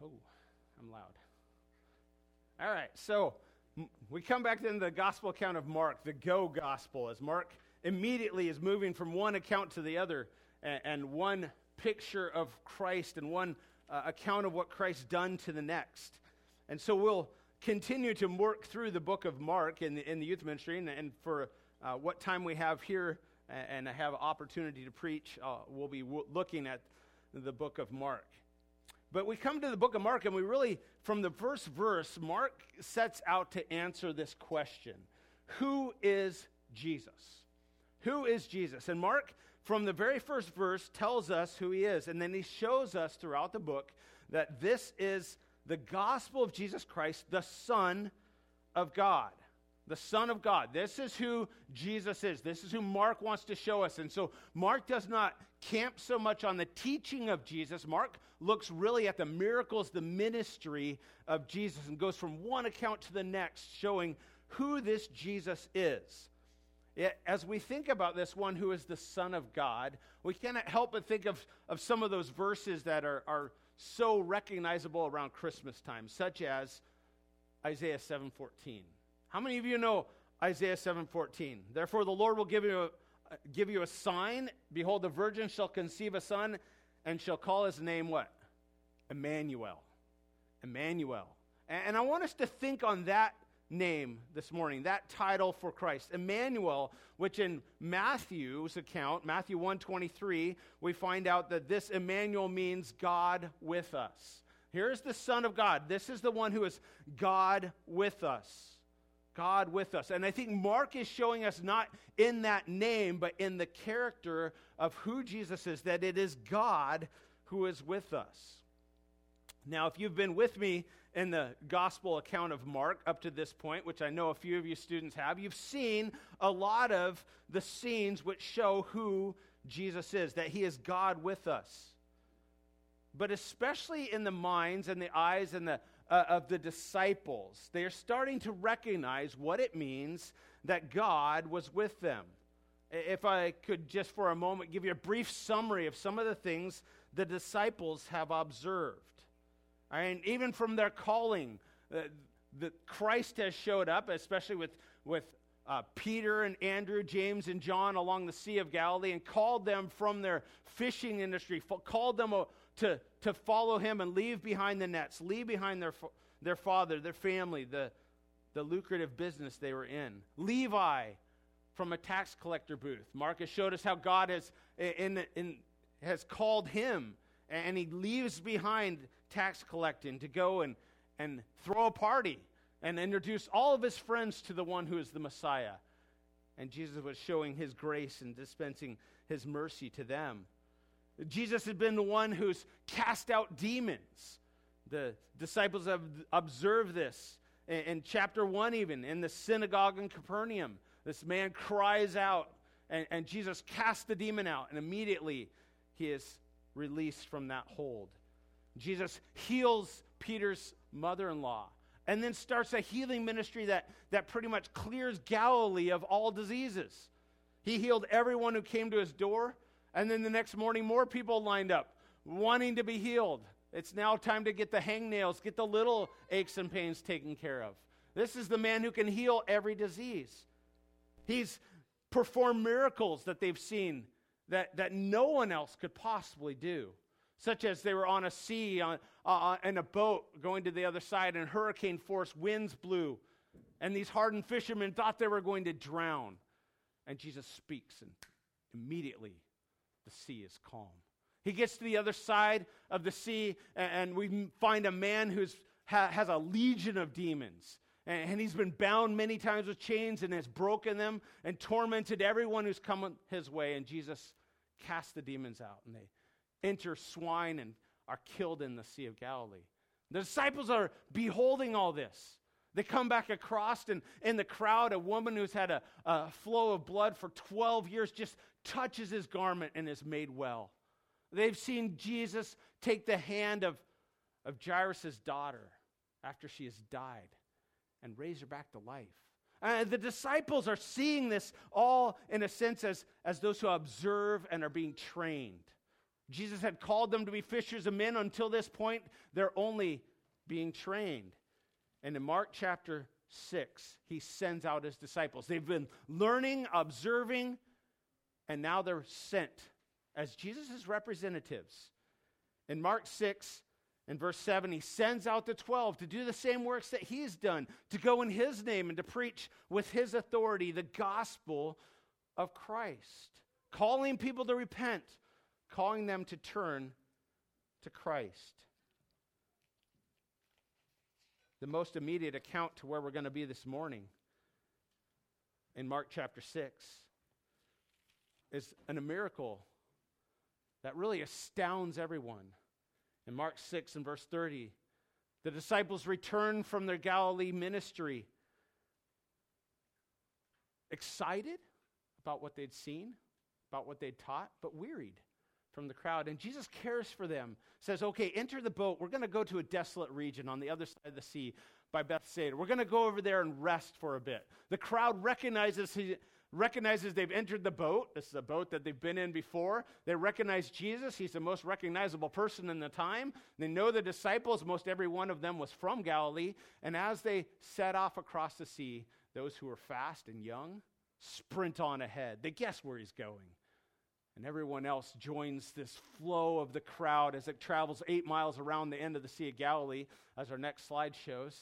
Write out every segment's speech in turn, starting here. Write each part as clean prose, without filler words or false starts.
Oh, I'm loud. All right, so we come back to the gospel account of Mark, the go gospel, as Mark immediately is moving from one account to the other, and one picture of Christ and one account of what Christ's done to the next. And so we'll continue to work through the book of Mark in the youth ministry, and for what time we have here and I have opportunity to preach, we'll be looking at the book of Mark. But we come to the book of Mark, and we really, from the first verse, Mark sets out to answer this question: who is Jesus? Who is Jesus? And Mark, from the very first verse, tells us who he is, and then he shows us throughout the book that this is the gospel of Jesus Christ, the Son of God. The Son of God. This is who Jesus is. This is who Mark wants to show us. And so Mark does not camp so much on the teaching of Jesus. Mark looks really at the miracles, the ministry of Jesus, and goes from one account to the next, showing who this Jesus is. As we think about this one who is the Son of God, we cannot help but think of some of those verses that are so recognizable around Christmas time, such as Isaiah 7:14. How many of you know Isaiah 7:14? Therefore the Lord will give you a sign. Behold, the virgin shall conceive a son and shall call his name what? Emmanuel. Emmanuel. And I want us to think on that name this morning, that title for Christ, Emmanuel, which in Matthew's account, Matthew 1:23, we find out that this Emmanuel means God with us. Here's the Son of God. This is the one who is God with us. God with us. And I think Mark is showing us not in that name, but in the character of who Jesus is, that it is God who is with us. Now, if you've been with me in the gospel account of Mark up to this point, which I know a few of you students have, you've seen a lot of the scenes which show who Jesus is, that he is God with us. But especially in the minds and the eyes and of the disciples, they are starting to recognize what it means that God was with them. If I could just for a moment give you a brief summary of some of the things the disciples have observed. And even from their calling, Christ has showed up, especially with Peter and Andrew, James and John along the Sea of Galilee, and called them from their fishing industry, called them to follow him and leave behind the nets, leave behind their father, their family, the lucrative business they were in. Levi from a tax collector booth. Mark has showed us how God has called him, and he leaves behind tax collecting to go and throw a party and introduce all of his friends to the one who is the Messiah. And Jesus was showing his grace and dispensing his mercy to them. Jesus has been the one who's cast out demons. The disciples have observed this. In chapter 1 even, in the synagogue in Capernaum, this man cries out, and Jesus casts the demon out, and immediately he is released from that hold. Jesus heals Peter's mother-in-law, and then starts a healing ministry that pretty much clears Galilee of all diseases. He healed everyone who came to his door, and then the next morning more people lined up wanting to be healed. It's now time to get the hangnails, get the little aches and pains taken care of. This is the man who can heal every disease. He's performed miracles that they've seen that no one else could possibly do. Such as they were on a sea, in a boat going to the other side, and hurricane force winds blew. And these hardened fishermen thought they were going to drown. And Jesus speaks, and immediately the sea is calm. He gets to the other side of the sea, and we find a man who has a legion of demons. And he's been bound many times with chains and has broken them and tormented everyone who's come his way. And Jesus casts the demons out, and they enter swine and are killed in the Sea of Galilee. The disciples are beholding all this. They come back across, and in the crowd, a woman who's had a flow of blood for 12 years just touches his garment and is made well. They've seen Jesus take the hand of Jairus' daughter after she has died and raise her back to life. The disciples are seeing this all, in a sense, as those who observe and are being trained. Jesus had called them to be fishers of men. Until this point, they're only being trained. And in Mark chapter 6, he sends out his disciples. They've been learning, observing, and now they're sent as Jesus' representatives. In Mark 6 and verse 7, he sends out the 12 to do the same works that he's done, to go in his name and to preach with his authority the gospel of Christ, calling people to repent, calling them to turn to Christ. The most immediate account to where we're going to be this morning in Mark chapter 6 is a miracle that really astounds everyone. In Mark 6 and verse 30, the disciples returned from their Galilee ministry, excited about what they'd seen, about what they'd taught, but wearied from the crowd. And Jesus cares for them, says, okay, enter the boat. We're going to go to a desolate region on the other side of the sea by Bethsaida. We're going to go over there and rest for a bit. The crowd recognizes they've entered the boat. This is a boat that they've been in before. They recognize Jesus. He's the most recognizable person in the time. They know the disciples. Most every one of them was from Galilee. And as they set off across the sea, those who are fast and young sprint on ahead. They guess where he's going. And everyone else joins this flow of the crowd as it travels 8 miles around the end of the Sea of Galilee, as our next slide shows.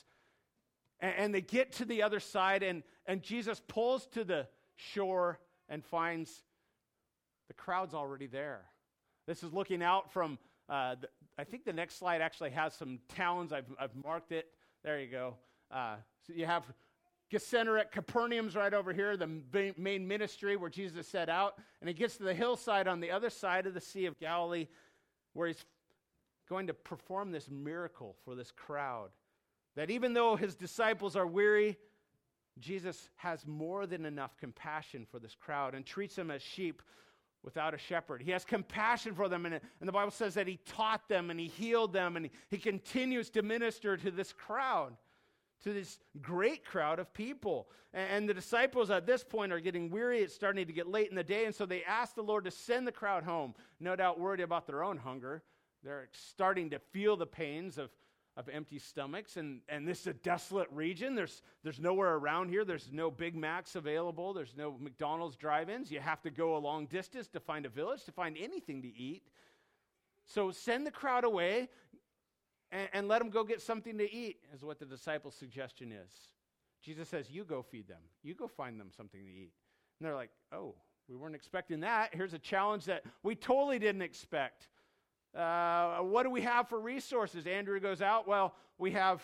And they get to the other side, and Jesus pulls to the shore and finds the crowd's already there. This is looking out from, I think the next slide actually has some towns. I've marked it. There you go. So you have Gennesaret, Capernaum's right over here, the main ministry where Jesus set out. And he gets to the hillside on the other side of the Sea of Galilee where he's going to perform this miracle for this crowd. That even though his disciples are weary, Jesus has more than enough compassion for this crowd and treats them as sheep without a shepherd. He has compassion for them, and the Bible says that he taught them and he healed them, and he continues to minister to this crowd, to this great crowd of people. And the disciples at this point are getting weary. It's starting to get late in the day, and so they ask the Lord to send the crowd home, no doubt worried about their own hunger. They're starting to feel the pains of empty stomachs, and this is a desolate region. There's nowhere around here. There's no Big Macs available. There's no McDonald's drive-ins. You have to go a long distance to find a village, to find anything to eat. So send the crowd away and let them go get something to eat, is what the disciples' suggestion is. Jesus says, you go feed them. You go find them something to eat. And they're like, oh, we weren't expecting that. Here's a challenge that we totally didn't expect. What do we have for resources? Andrew goes out. Well, we have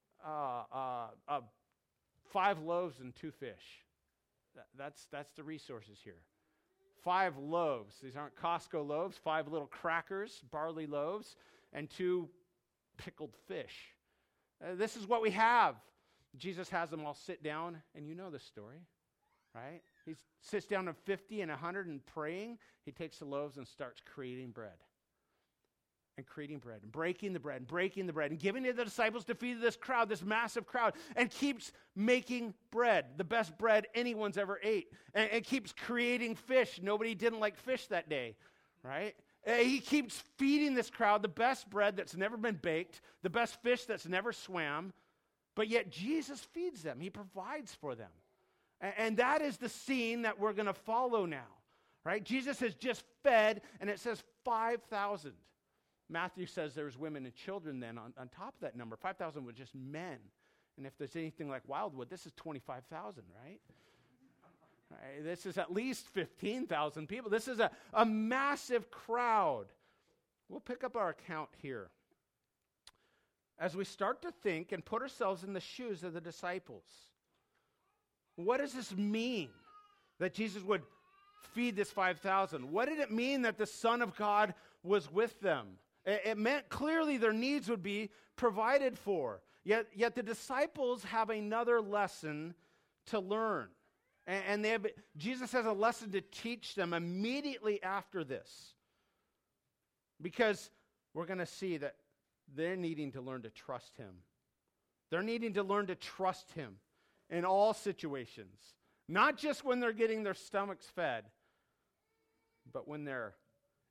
5 loaves and 2 fish. That's the resources here. 5 loaves. These aren't Costco loaves. 5 little crackers, barley loaves, and 2 pickled fish. This is what we have. Jesus has them all sit down, and you know the story, right? He sits down at 50 and 100 and praying. He takes the loaves and starts creating bread. And creating bread, and breaking the bread, and breaking the bread, and giving it to the disciples to feed this crowd, this massive crowd, and keeps making bread, the best bread anyone's ever ate, and keeps creating fish. Nobody didn't like fish that day, right? He keeps feeding this crowd the best bread that's never been baked, the best fish that's never swam, but yet Jesus feeds them. He provides for them. And that is the scene that we're going to follow now, right? Jesus has just fed, and it says 5,000. Matthew says there was women and children then on top of that number. 5,000 was just men. And if there's anything like Wildwood, this is 25,000, right? Right? This is at least 15,000 people. This is a massive crowd. We'll pick up our account here. As we start to think and put ourselves in the shoes of the disciples, what does this mean that Jesus would feed this 5,000? What did it mean that the Son of God was with them? It meant clearly their needs would be provided for. Yet the disciples have another lesson to learn. And Jesus has a lesson to teach them immediately after this. Because we're going to see that they're needing to learn to trust him. They're needing to learn to trust him in all situations. Not just when they're getting their stomachs fed, but when they're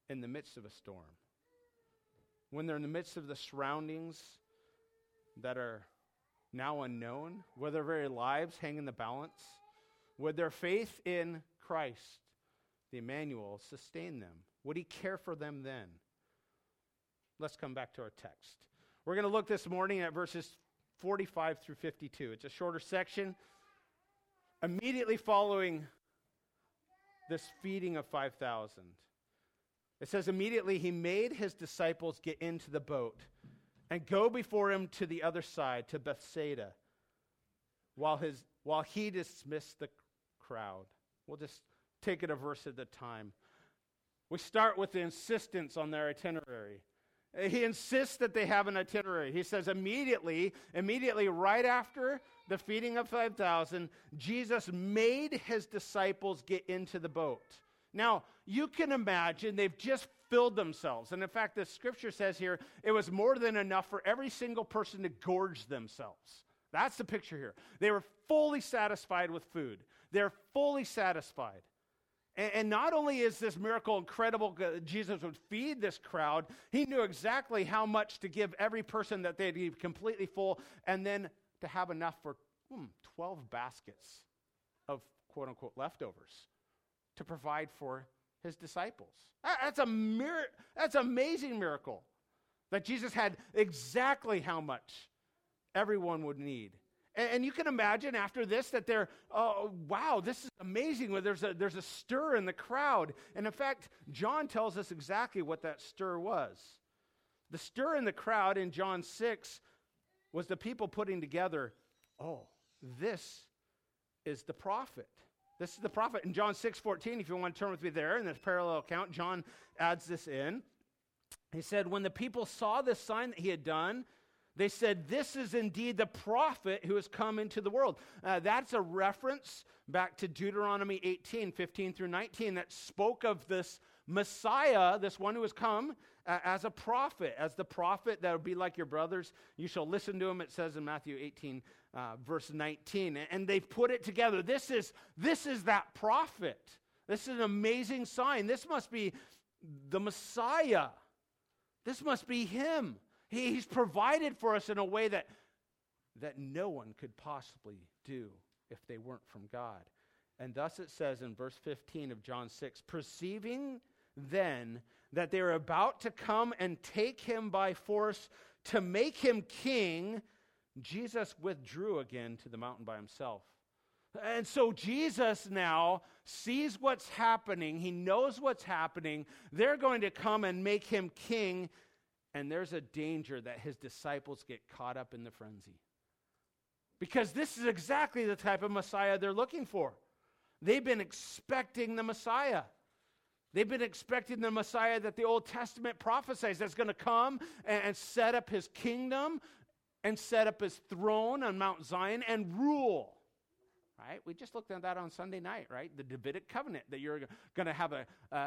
in the midst of a storm, when they're in the midst of the surroundings that are now unknown, where their very lives hang in the balance, would their faith in Christ, the Emmanuel, sustain them? Would he care for them then? Let's come back to our text. We're going to look this morning at verses 45 through 52. It's a shorter section. Immediately following this feeding of 5,000, it says, immediately he made his disciples get into the boat and go before him to the other side, to Bethsaida, while he dismissed the crowd. We'll just take it a verse at a time. We start with the insistence on their itinerary. He insists that they have an itinerary. He says immediately right after the feeding of 5,000, Jesus made his disciples get into the boat. Now, you can imagine they've just filled themselves. And in fact, the scripture says here, it was more than enough for every single person to gorge themselves. That's the picture here. They were fully satisfied with food. They're fully satisfied. And not only is this miracle incredible, Jesus would feed this crowd, he knew exactly how much to give every person that they'd be completely full, and then to have enough for 12 baskets of quote-unquote leftovers to provide for his disciples. That's an amazing miracle that Jesus had exactly how much everyone would need. And you can imagine after this that they're, oh, wow, this is amazing. There's a stir in the crowd. And in fact, John tells us exactly what that stir was. The stir in the crowd in John 6 was the people putting together, oh, this is the prophet. This is the prophet. In John 6:14, if you want to turn with me there, in this parallel account, John adds this in. He said, when the people saw this sign that he had done, they said, this is indeed the prophet who has come into the world. That's a reference back to Deuteronomy 18:15 through 19, that spoke of this Messiah, this one who has come as a prophet, as the prophet that would be like your brothers. You shall listen to him, it says in Matthew 18, verse 19. And they've put it together. This is that prophet. This is an amazing sign. This must be the Messiah. This must be him. He's provided for us in a way that no one could possibly do if they weren't from God. And thus it says in verse 15 of John 6, perceiving then that they were about to come and take him by force to make him king, Jesus withdrew again to the mountain by himself. And so Jesus now sees what's happening. He knows what's happening. They're going to come and make him king. And there's a danger that his disciples get caught up in the frenzy. Because this is exactly the type of Messiah they're looking for. They've been expecting the Messiah. They've been expecting the Messiah that the Old Testament prophesies that's going to come and set up his kingdom and set up his throne on Mount Zion and rule. Right? We just looked at that on Sunday night, right? The Davidic covenant, that you're going to have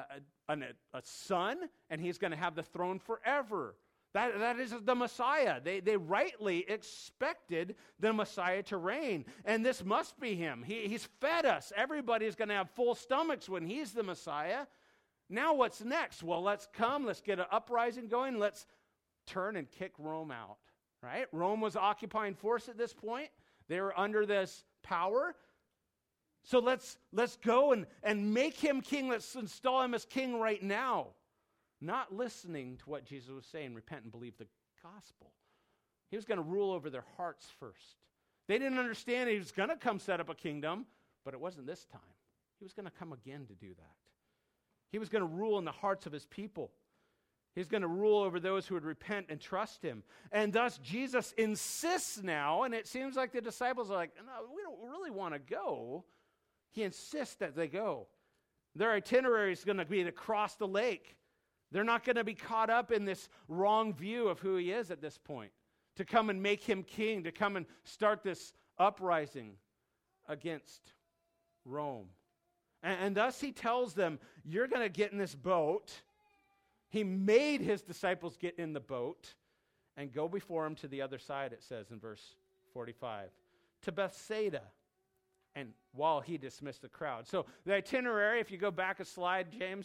a son, and he's going to have the throne forever. That is the Messiah. They rightly expected the Messiah to reign, and this must be him. He's fed us. Everybody's going to have full stomachs when he's the Messiah. Now what's next? Well, let's get an uprising going. Let's turn and kick Rome out, right? Rome was occupying force at this point. They were under this power. So let's go and make him king. Let's install him as king right now. Not listening to what Jesus was saying, repent and believe the gospel. He was going to rule over their hearts first. They didn't understand he was going to come set up a kingdom, but it wasn't this time. He was going to come again to do that. He was going to rule in the hearts of his people. He's going to rule over those who would repent and trust him. And thus Jesus insists now, and it seems like the disciples are like, no, we don't really want to go. He insists that they go. Their itinerary is going to be to cross the lake. They're not going to be caught up in this wrong view of who he is at this point. To come and make him king, to come and start this uprising against Rome. And thus he tells them, you're going to get in this boat. He made his disciples get in the boat and go before him to the other side, it says in verse 45, to Bethsaida, and while he dismissed the crowd. So the itinerary, if you go back a slide, James,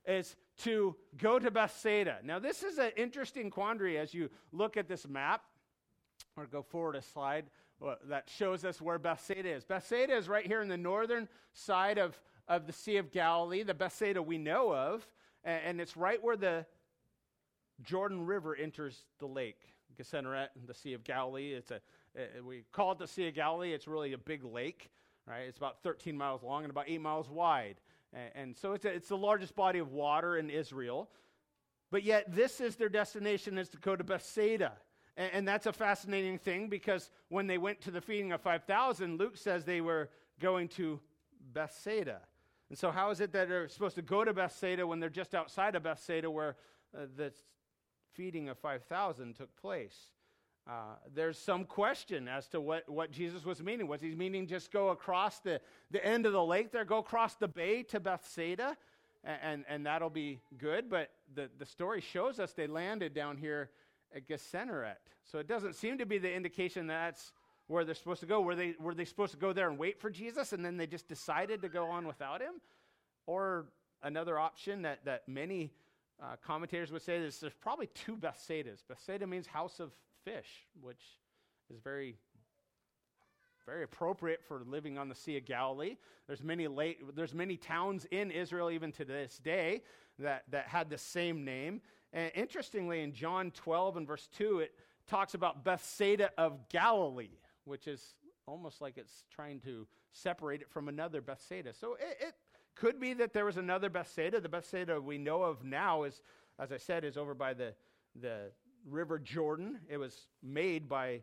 is to go to Bethsaida. Now, this is an interesting quandary as you look at this map, or go forward a slide that shows us where Bethsaida is. Bethsaida is right here in the northern side of the Sea of Galilee, the Bethsaida we know of, and it's right where the Jordan River enters the lake, Gennesaret, the Sea of Galilee. We call it the Sea of Galilee. It's really a big lake, right? It's about 13 miles long and about 8 miles wide. And so it's the largest body of water in Israel. But yet this is their destination, is to go to Bethsaida. And that's a fascinating thing, because when they went to the feeding of 5,000, Luke says they were going to Bethsaida. And so how is it that they're supposed to go to Bethsaida when they're just outside of Bethsaida where the feeding of 5,000 took place? There's some question as to what Jesus was meaning. Was he meaning just go across the end of the lake there, go across the bay to Bethsaida, and that'll be good? But the story shows us they landed down here at Gennesaret. So it doesn't seem to be the indication that's where they're supposed to go. Were they supposed to go there and wait for Jesus, and then they just decided to go on without him? Or another option that many commentators would say is there's probably two Bethsaidas. Bethsaida means house of fish, which is very, very appropriate for living on the Sea of Galilee. There's many towns in Israel even to this day that had the same name. And interestingly, in John 12 and verse 2, it talks about Bethsaida of Galilee, which is almost like it's trying to separate it from another Bethsaida. So it could be that there was another Bethsaida. The Bethsaida we know of now is, as I said, is over by the River Jordan. It was made by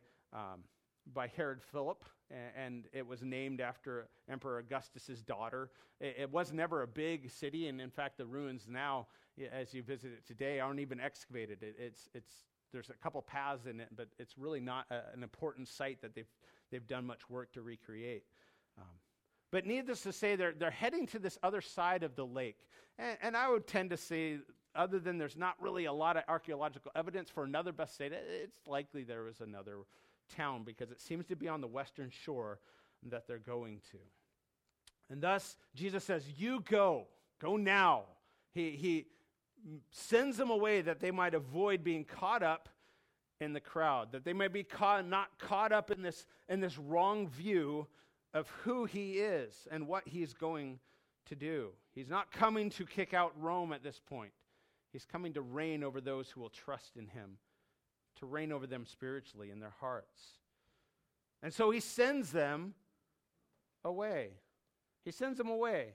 Herod Philip, and it was named after Emperor Augustus's daughter. It was never a big city, and in fact, the ruins now, as you visit it today, aren't even excavated. There's a couple paths in it, but it's really not an important site that they've done much work to recreate. But needless to say, they're heading to this other side of the lake, and I would tend to say, other than there's not really a lot of archaeological evidence for another Bethsaida, it's likely there was another town, because it seems to be on the western shore that they're going to. And thus, Jesus says, you go now. He sends them away that they might avoid being caught up in the crowd, that they might be not caught up in this wrong view of who he is and what he's going to do. He's not coming to kick out Rome at this point. He's coming to reign over those who will trust in him, to reign over them spiritually in their hearts. And so he sends them away. He sends them away.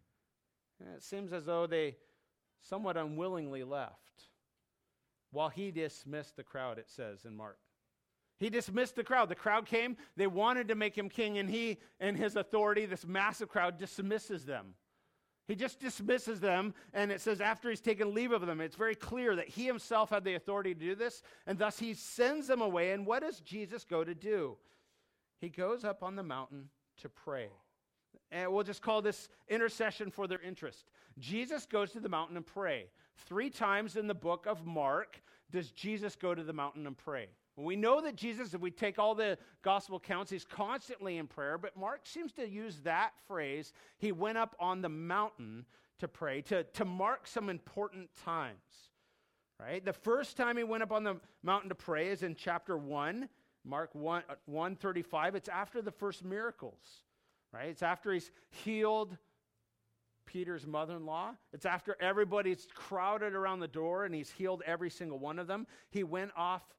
And it seems as though they somewhat unwillingly left, while he dismissed the crowd, it says in Mark. He dismissed the crowd. The crowd came. They wanted to make him king, and he and his authority, this massive crowd, dismisses them. He just dismisses them, and it says after he's taken leave of them, it's very clear that he himself had the authority to do this, and thus he sends them away. And what does Jesus go to do? He goes up on the mountain to pray. And we'll just call this intercession for their interest. Jesus goes to the mountain and pray. 3 times in the book of Mark does Jesus go to the mountain and pray. We know that Jesus, if we take all the gospel accounts, he's constantly in prayer, but Mark seems to use that phrase, he went up on the mountain to pray, to mark some important times, right? The first time he went up on the mountain to pray is in chapter 1, Mark 1:35. It's after the first miracles, right? It's after he's healed Peter's mother-in-law. It's after everybody's crowded around the door and he's healed every single one of them. He went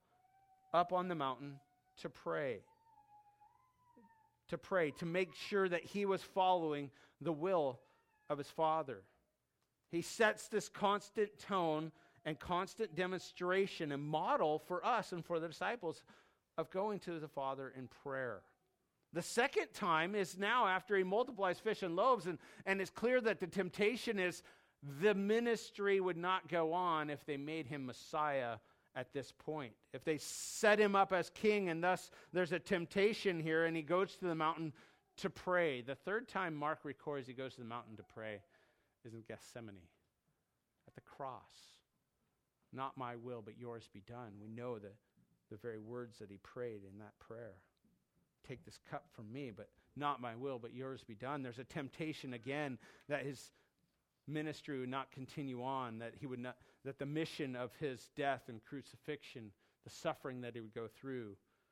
up on the mountain to pray, to make sure that he was following the will of his Father. He sets this constant tone and constant demonstration and model for us and for the disciples of going to the Father in prayer. The second time is now after he multiplies fish and loaves, and it's clear that the temptation is the ministry would not go on if they made him Messiah at this point. If they set him up as king, and thus there's a temptation here, and he goes to the mountain to pray. The third time Mark records he goes to the mountain to pray is in Gethsemane, at the cross. Not my will, but yours be done. We know the very words that he prayed in that prayer. Take this cup from me, but not my will, but yours be done. There's a temptation again that his ministry would not continue on, that the mission of his death and crucifixion, the suffering that he would go through,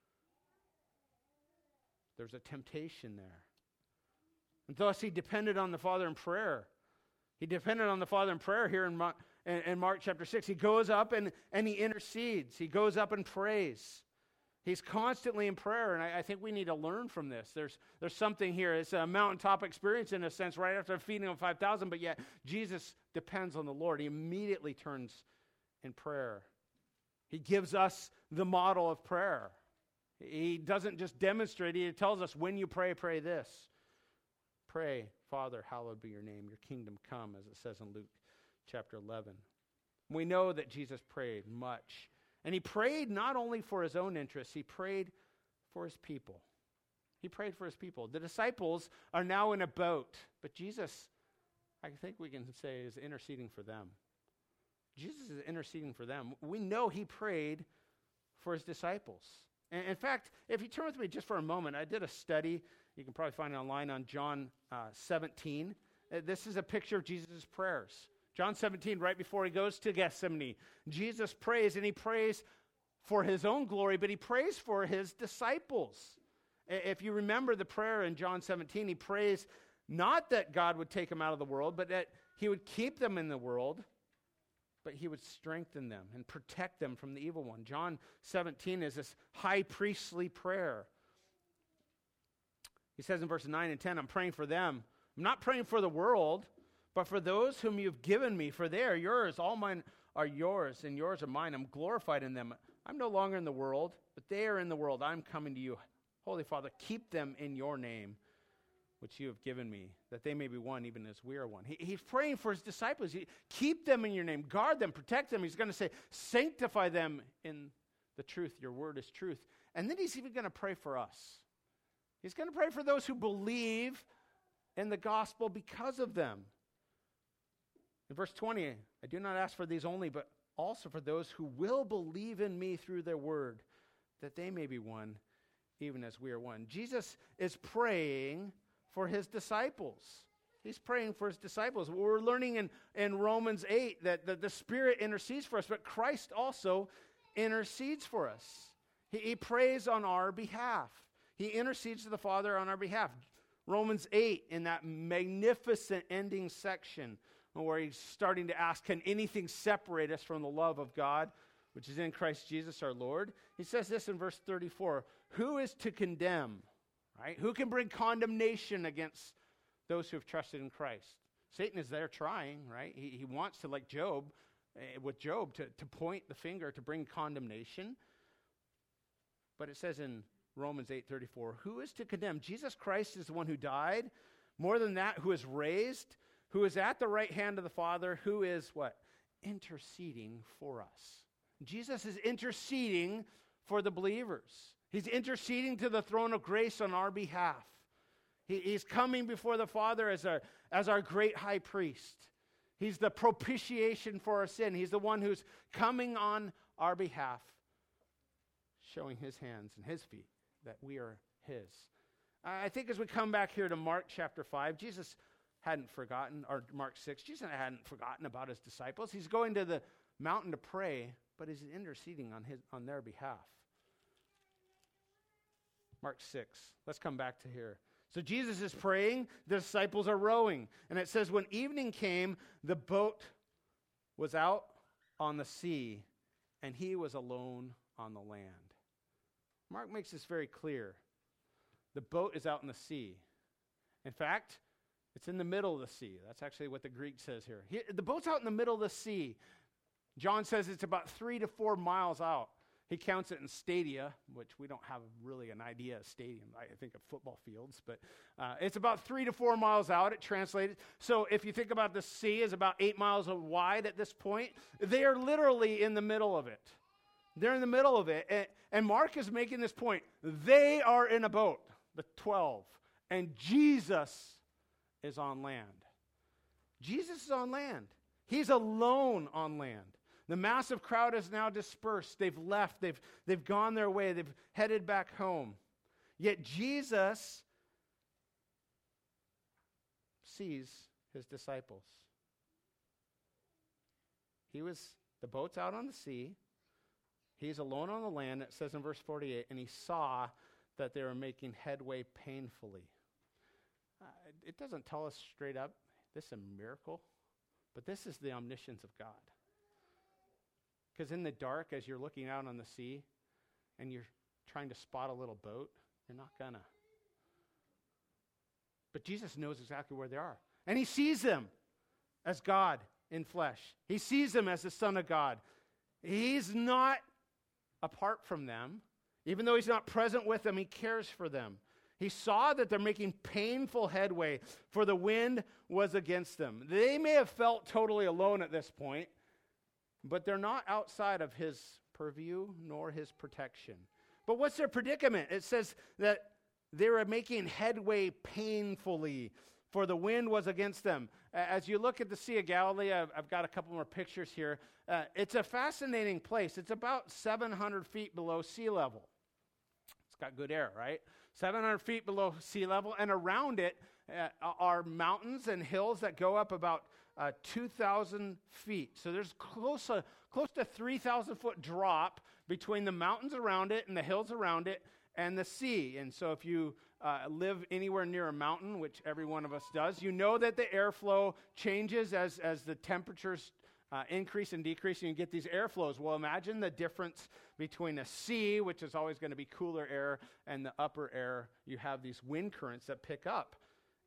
there's a temptation there. And thus he depended on the Father in prayer. He depended on the Father in prayer here in Mark chapter 6. He goes up and he intercedes. He goes up and prays. He's constantly in prayer, and I think we need to learn from this. There's something here. It's a mountaintop experience in a sense right after feeding of 5,000, but yet Jesus depends on the Lord. He immediately turns in prayer. He gives us the model of prayer. He doesn't just demonstrate it. He tells us, when you pray, pray this. Pray, Father, hallowed be your name. Your kingdom come, as it says in Luke chapter 11. We know that Jesus prayed much. And he prayed not only for his own interests, he prayed for his people. He prayed for his people. The disciples are now in a boat, but Jesus, I think we can say, is interceding for them. Jesus is interceding for them. We know he prayed for his disciples. And in fact, if you turn with me just for a moment, I did a study. You can probably find it online on John 17. This is a picture of Jesus' prayers. John 17, right before he goes to Gethsemane, Jesus prays, and he prays for his own glory, but he prays for his disciples. If you remember the prayer in John 17, he prays not that God would take them out of the world, but that he would keep them in the world, but he would strengthen them and protect them from the evil one. John 17 is this high priestly prayer. He says in verses 9 and 10, I'm praying for them. I'm not praying for the world, but for those whom you've given me, for they are yours. All mine are yours, and yours are mine. I'm glorified in them. I'm no longer in the world, but they are in the world. I'm coming to you. Holy Father, keep them in your name, which you have given me, that they may be one, even as we are one. He's praying for his disciples. Keep them in your name. Guard them. Protect them. He's going to say, sanctify them in the truth. Your word is truth. And then he's even going to pray for us. He's going to pray for those who believe in the gospel because of them. In verse 20, I do not ask for these only, but also for those who will believe in me through their word, that they may be one, even as we are one. Jesus is praying for his disciples. He's praying for his disciples. We're learning in Romans 8 that the Spirit intercedes for us, but Christ also intercedes for us. He prays on our behalf. He intercedes to the Father on our behalf. Romans 8, in that magnificent ending section, where he's starting to ask, can anything separate us from the love of God, which is in Christ Jesus our Lord? He says this in verse 34, who is to condemn, right? Who can bring condemnation against those who have trusted in Christ? Satan is there trying, right? He wants to, like Job, to point the finger, to bring condemnation. But it says in Romans 8:34, who is to condemn? Jesus Christ is the one who died. More than that, who is raised, who is at the right hand of the Father, who is what? Interceding for us. Jesus is interceding for the believers. He's interceding to the throne of grace on our behalf. He's coming before the Father as our great high priest. He's the propitiation for our sin. He's the one who's coming on our behalf, showing his hands and his feet that we are his. I think as we come back here to Mark chapter 5, Jesus hadn't forgotten, or Mark 6, Jesus hadn't forgotten about his disciples. He's going to the mountain to pray, but he's interceding on their behalf. Mark 6, let's come back to here. So Jesus is praying, the disciples are rowing. And it says, when evening came, the boat was out on the sea, and he was alone on the land. Mark makes this very clear. The boat is out in the sea. In fact, it's in the middle of the sea. That's actually what the Greek says here. The boat's out in the middle of the sea. John says it's about 3 to 4 miles out. He counts it in stadia, which we don't have really an idea of stadium. I think of football fields, but it's about 3 to 4 miles out. It translated. So if you think about the sea is about 8 miles wide at this point, they are literally in the middle of it. They're in the middle of it. And Mark is making this point. They are in a boat, the 12, and Jesus is on land. Jesus is on land. He's alone on land. The massive crowd is now dispersed. They've left. They've gone their way. They've headed back home. Yet Jesus sees his disciples. The boat's out on the sea. He's alone on the land, it says in verse 48, and he saw that they were making headway painfully. It doesn't tell us straight up, this is a miracle, but this is the omniscience of God. Because in the dark, as you're looking out on the sea, and you're trying to spot a little boat, you're not gonna. But Jesus knows exactly where they are. And he sees them as God in flesh. He sees them as the Son of God. He's not apart from them. Even though he's not present with them, he cares for them. He saw that they're making painful headway, for the wind was against them. They may have felt totally alone at this point, but they're not outside of his purview nor his protection. But what's their predicament? It says that they were making headway painfully, for the wind was against them. As you look at the Sea of Galilee, I've got a couple more pictures here. It's a fascinating place. It's about 700 feet below sea level. It's got good air, right? 700 feet below sea level, and around it are mountains and hills that go up about 2,000 feet. So there's close to 3,000-foot drop between the mountains around it and the hills around it and the sea. And so if you live anywhere near a mountain, which every one of us does, you know that the airflow changes as the temperatures increase and decrease, and you get these airflows. Well, imagine the difference between a sea, which is always going to be cooler air, and the upper air. You have these wind currents that pick up,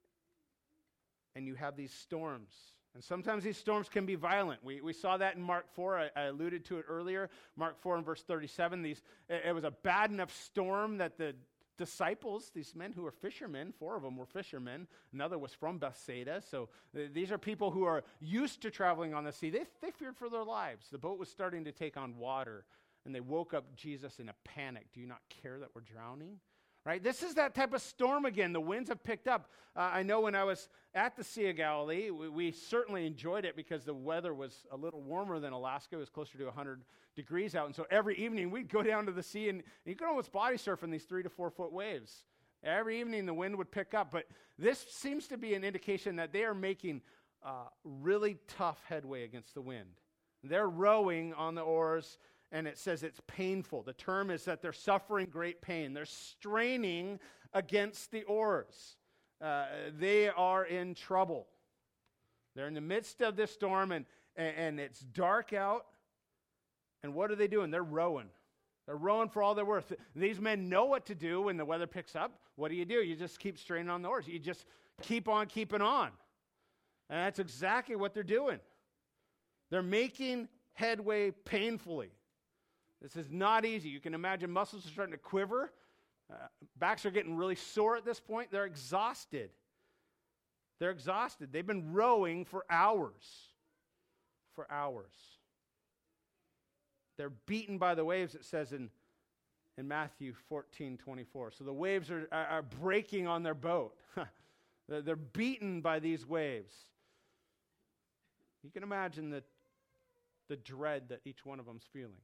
and you have these storms. And sometimes these storms can be violent. We saw that in Mark 4. I alluded to it earlier. Mark 4 and verse 37. It was a bad enough storm that the disciples, these men who were fishermen, 4 of them were fishermen. Another was from Bethsaida. So these are people who are used to traveling on the sea. They feared for their lives. The boat was starting to take on water, and they woke up Jesus in a panic. Do you not care that we're drowning? Right? This is that type of storm again. The winds have picked up. I know when I was at the Sea of Galilee, we certainly enjoyed it because the weather was a little warmer than Alaska. It was closer to 100 degrees out. And so every evening we'd go down to the sea, and you could almost body surf in these 3 to 4 foot waves. Every evening the wind would pick up. But this seems to be an indication that they are making really tough headway against the wind. They're rowing on the oars, and it says it's painful. The term is that they're suffering great pain. They're straining against the oars. They are in trouble. They're in the midst of this storm, and it's dark out. And what are they doing? They're rowing. They're rowing for all they're worth. These men know what to do when the weather picks up. What do? You just keep straining on the oars. You just keep on keeping on. And that's exactly what they're doing. They're making headway painfully. This is not easy. You can imagine muscles are starting to quiver. Backs are getting really sore at this point. They're exhausted. They're exhausted. They've been rowing for hours. For hours. They're beaten by the waves, it says in Matthew 14:24. So the waves are breaking on their boat. They're beaten by these waves. You can imagine the dread that each one of them's feeling.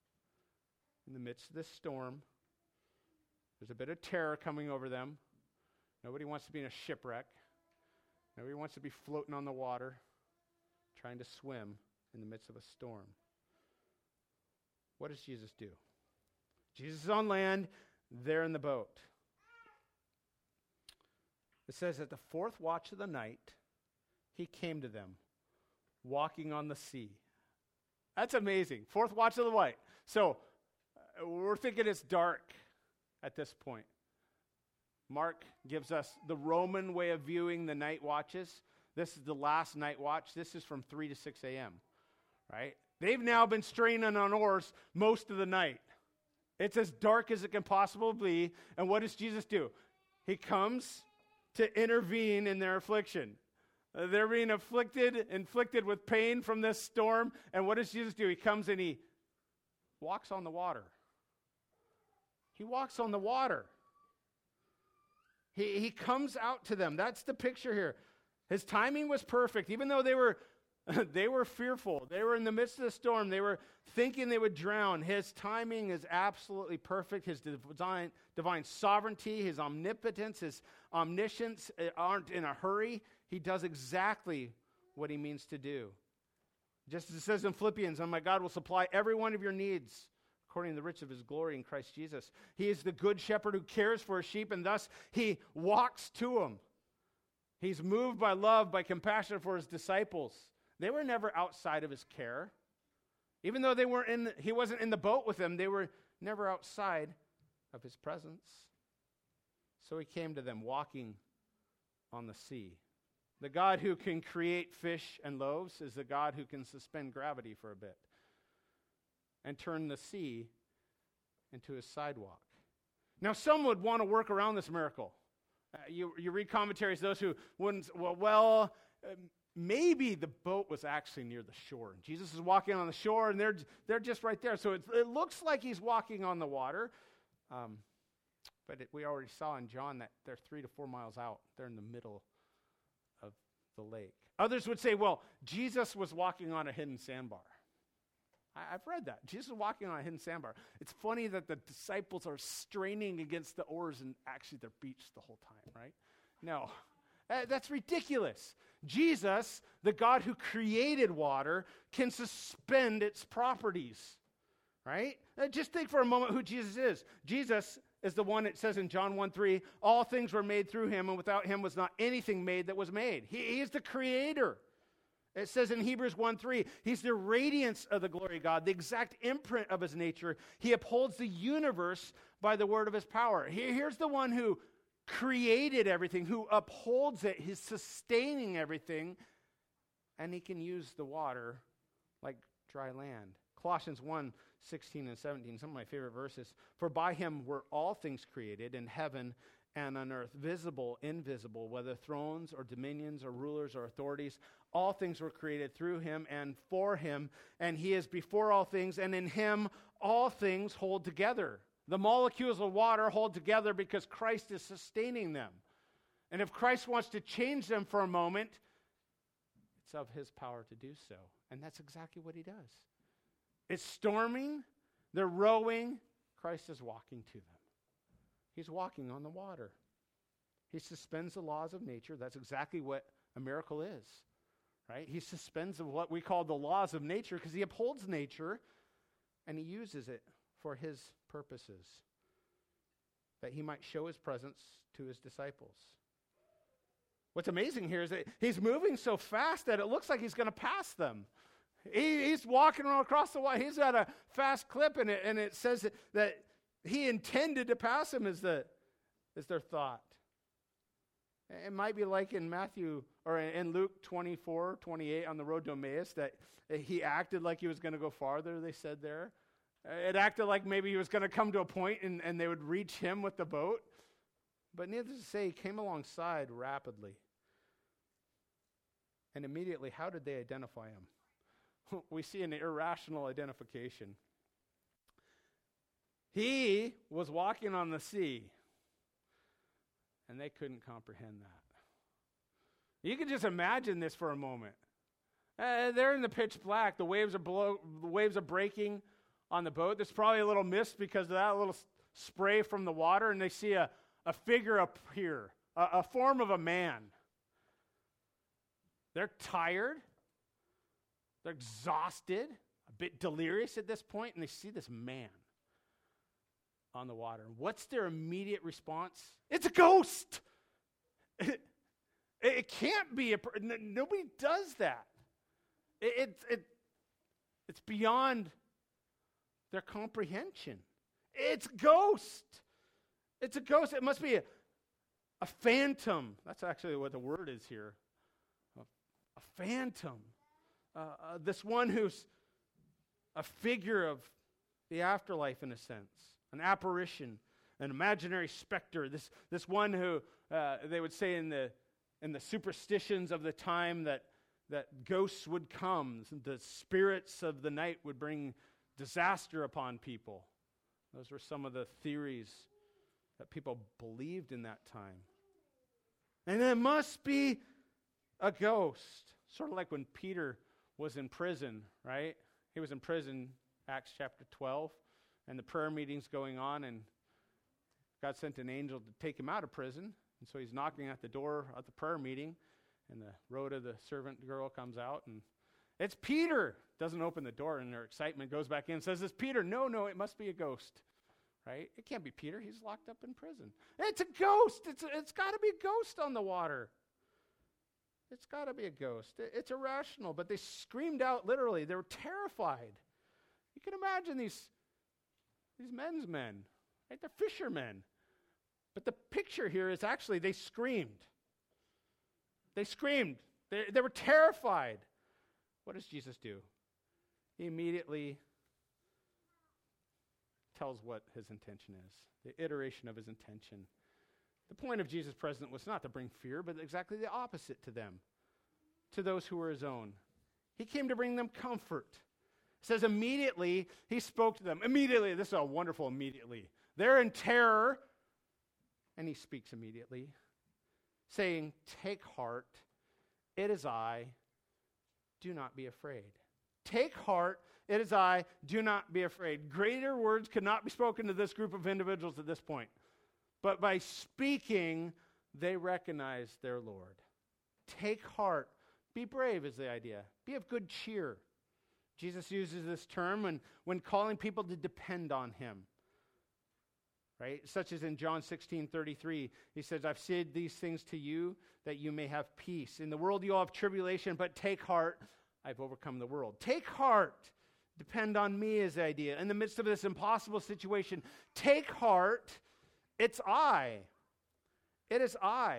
In the midst of this storm, there's a bit of terror coming over them. Nobody wants to be in a shipwreck. Nobody wants to be floating on the water, trying to swim in the midst of a storm. What does Jesus do? Jesus is on land, they're in the boat. It says at the 4th watch of the night, he came to them, walking on the sea. That's amazing. 4th watch of the night. So, we're thinking it's dark at this point. Mark gives us the Roman way of viewing the night watches. This is the last night watch. This is from 3 to 6 a.m., right? They've now been straining on oars most of the night. It's as dark as it can possibly be. And what does Jesus do? He comes to intervene in their affliction. They're being inflicted with pain from this storm. And what does Jesus do? He comes and he walks on the water. He walks on the water. He comes out to them. That's the picture here. His timing was perfect. Even though they were fearful. They were in the midst of the storm. They were thinking they would drown. His timing is absolutely perfect. His divine sovereignty, his omnipotence, his omniscience aren't in a hurry. He does exactly what he means to do. Just as it says in Philippians, and my God will supply every one of your needs according to the riches of his glory in Christ Jesus. He is the good shepherd who cares for his sheep, and thus he walks to them. He's moved by love, by compassion for his disciples. They were never outside of his care. Even though he wasn't in the boat with them, they were never outside of his presence. So he came to them walking on the sea. The God who can create fish and loaves is the God who can suspend gravity for a bit and turn the sea into his sidewalk. Now, some would want to work around this miracle. You read commentaries, those who wouldn't, maybe the boat was actually near the shore. And Jesus is walking on the shore, and they're just right there. So it looks like he's walking on the water. But we already saw in John that they're 3 to 4 miles out. They're in the middle of the lake. Others would say, well, Jesus was walking on a hidden sandbar. I've read that. Jesus was walking on a hidden sandbar. It's funny that the disciples are straining against the oars and actually they're beached the whole time, right? No, that's ridiculous. Jesus, the God who created water, can suspend its properties, right? Just think for a moment who Jesus is. Jesus is the one, it says in John 1:3, all things were made through him, and without him was not anything made that was made. He is the creator. It says in Hebrews 1:3, he's the radiance of the glory of God, the exact imprint of his nature. He upholds the universe by the word of his power. Here's the one who created everything, who upholds it. He's sustaining everything, and he can use the water like dry land. Colossians 1:16 and 17, some of my favorite verses. For by him were all things created in heaven and on earth, visible, invisible, whether thrones or dominions or rulers or authorities. All things were created through him and for him, and he is before all things, and in him all things hold together. The molecules of water hold together because Christ is sustaining them. And if Christ wants to change them for a moment, it's of his power to do so. And that's exactly what he does. It's storming, they're rowing, Christ is walking to them. He's walking on the water. He suspends the laws of nature. That's exactly what a miracle is, right? He suspends what we call the laws of nature because he upholds nature and he uses it for his purposes, that he might show his presence to his disciples. What's amazing here is that he's moving so fast that it looks like he's going to pass them. He's walking around across the water. He's at a fast clip, and it says that he intended to pass them is their thought. It might be like in Matthew or in Luke 24:28 on the road to Emmaus that he acted like he was going to go farther, they said there. It acted like maybe he was going to come to a point and they would reach him with the boat. But needless to say, he came alongside rapidly. And immediately, how did they identify him? We see an irrational identification. He was walking on the sea, and they couldn't comprehend that. You can just imagine this for a moment. They're in the pitch black. The waves are breaking on the boat. There's probably a little mist because of that, a little spray from the water, and they see a figure appear, a form of a man. They're tired. They're exhausted, a bit delirious at this point, and they see this man on the water. What's their immediate response? It's a ghost! It can't be. Nobody does that. It's beyond their comprehension. It's a ghost. It's a ghost. It must be a phantom. That's actually what the word is here. A phantom. This one who's a figure of the afterlife in a sense, an apparition, an imaginary specter. This one who they would say in the superstitions of the time that ghosts would come, the spirits of the night would bring disaster upon people. Those were some of the theories that people believed in that time. And it must be a ghost, sort of like when Peter was in prison, right? He was in prison, Acts chapter 12, and the prayer meeting's going on, and God sent an angel to take him out of prison, and so he's knocking at the door at the prayer meeting, and the Rhoda, the servant girl, comes out, It's Peter. Doesn't open the door in their excitement, goes back in, says, it's Peter. No, it must be a ghost, right? It can't be Peter. He's locked up in prison. It's a ghost. It's got to be a ghost on the water. It's got to be a ghost. It's irrational, but they screamed out literally. They were terrified. You can imagine these men's men, right? They're fishermen. But the picture here is actually they screamed. They screamed. They were terrified. What does Jesus do? He immediately tells what his intention is, the iteration of his intention. The point of Jesus' presence was not to bring fear, but exactly the opposite to them, to those who were his own. He came to bring them comfort. It says immediately he spoke to them. Immediately, this is a wonderful immediately. They're in terror, and he speaks immediately, saying, take heart, it is I, do not be afraid. Take heart, it is I, do not be afraid. Greater words could not be spoken to this group of individuals at this point. But by speaking, they recognize their Lord. Take heart, be brave is the idea. Be of good cheer. Jesus uses this term when calling people to depend on him. Right? Such as in John 16:33, he says, I've said these things to you that you may have peace. In the world you'll have tribulation, but take heart, I've overcome the world. Take heart. Depend on me is the idea. In the midst of this impossible situation, take heart. It's I. It is I.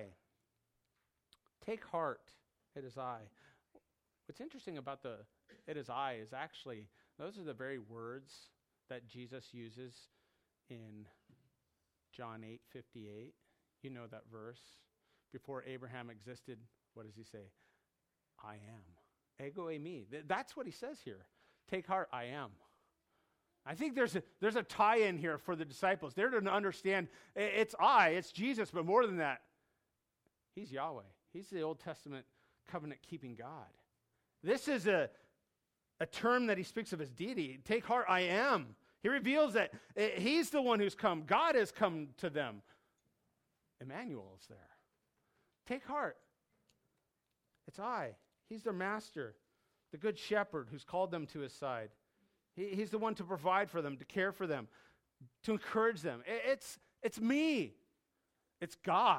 Take heart. It is I. What's interesting about the it is I is actually, those are the very words that Jesus uses in John 8:58. You know that verse. Before Abraham existed, what does he say? I am. Ego eimi. That's what he says here. Take heart, I am. I think there's a tie-in here for the disciples. They're to understand it's Jesus, but more than that, he's Yahweh. He's the Old Testament covenant-keeping God. This is a term that he speaks of his deity. Take heart, I am. He reveals that he's the one who's come. God has come to them. Emmanuel is there. Take heart. It's I. He's their master, the good shepherd who's called them to his side. He's the one to provide for them, to care for them, to encourage them. It's me. It's God.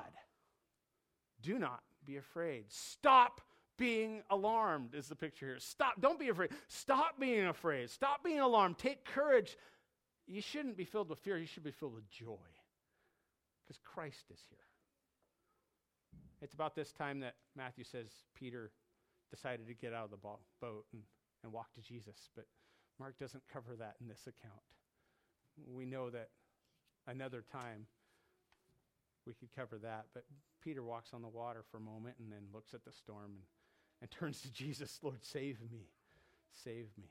Do not be afraid. Stop being alarmed is the picture here. Stop. Don't be afraid. Stop being afraid. Stop being alarmed. Take courage. You shouldn't be filled with fear. You should be filled with joy because Christ is here. It's about this time that Matthew says Peter decided to get out of the boat and walk to Jesus, but Mark doesn't cover that in this account. We know that another time we could cover that, but Peter walks on the water for a moment and then looks at the storm and turns to Jesus, Lord, save me, save me.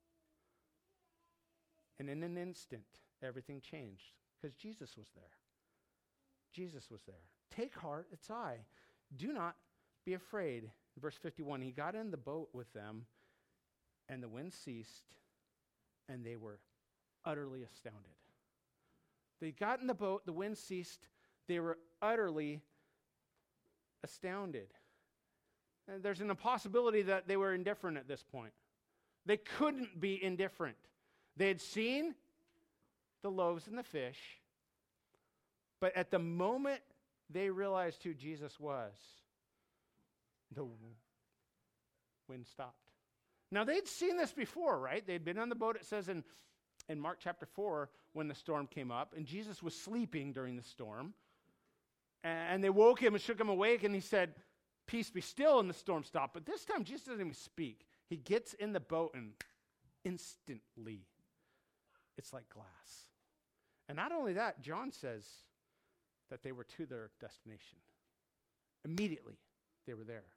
And in an instant, everything changed because Jesus was there. Jesus was there. Take heart, it's I. Do not be afraid. In verse 51, he got in the boat with them, and the wind ceased, and they were utterly astounded. They got in the boat, the wind ceased, they were utterly astounded. And there's an impossibility that they were indifferent at this point. They couldn't be indifferent. They had seen the loaves and the fish, but at the moment they realized who Jesus was, the wind stopped. Now, they'd seen this before, right? They'd been on the boat, it says in Mark chapter 4, when the storm came up, and Jesus was sleeping during the storm. And they woke him and shook him awake, and he said, peace be still, and the storm stopped. But this time, Jesus doesn't even speak. He gets in the boat, and instantly, it's like glass. And not only that, John says that they were to their destination. Immediately, they were there.